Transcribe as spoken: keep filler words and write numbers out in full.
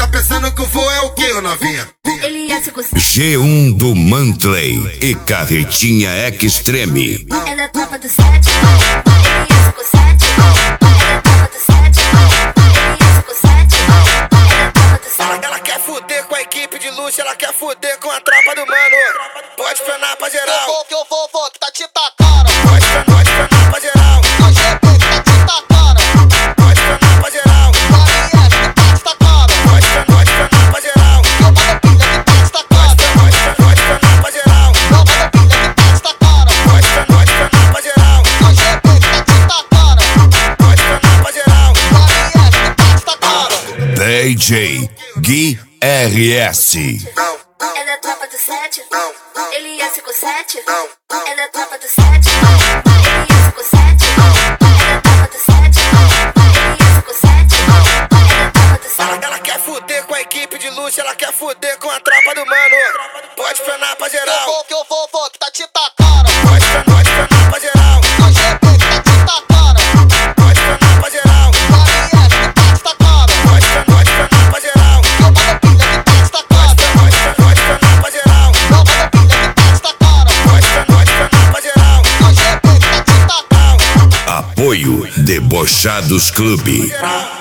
tá pensando que o voo é o que, ô novinha? Ele é cinco G um do Mantley e Carretinha Extreme. É da tropa do sete. Ele é cinco sete. É da tropa do sete. Ele é cinco sete. É da tropa do sete. Ela quer fuder com a equipe de luxo, ela quer fuder com a tropa do mano. Pode frenar pra geral. Eu vou, que eu vou, vou, que tá te tacando. Pode frenar, pode frenar pra geral. O G P que tá te tacando. Pode frenar pra geral. O R F que tá te tacando. Pode frenar, pode frenar pra geral. E o Motopilha que tá te tacando. Pode frenar, pode frenar pra geral. E o Motopilha que tá te tacando. Pode frenar, pode frenar pra geral. O G P que tá te tacando. Pode frenar pra geral. O R F que tá te tacando. D J Gui R S. É da tropa do sete. Não. Ele é cinco sete. Não. É da tropa do sete. Ele é cinco sete. É da tropa do sete. Ele é cinco sete. É da tropa do sete. Ela quer fuder com a equipe de luxo, ela quer fuder com a tropa do mano. Pode frenar pra Eu geral. vou, que eu vou, vou, que tá te tacando. Pode frenar, pode frenar pra geral. O G P que tá te tacando. Pode frenar pra geral. O R F que tá te tacando. Pode frenar, pode frenar pra geral. E o Motopilha que tá te tacando. Pode frenar, pode frenar pra geral. E o Motopilha que tá te tacando. Pode frenar, pode frenar pra geral. O G P que tá te tacando. Apoio Debochados Clube. Geral.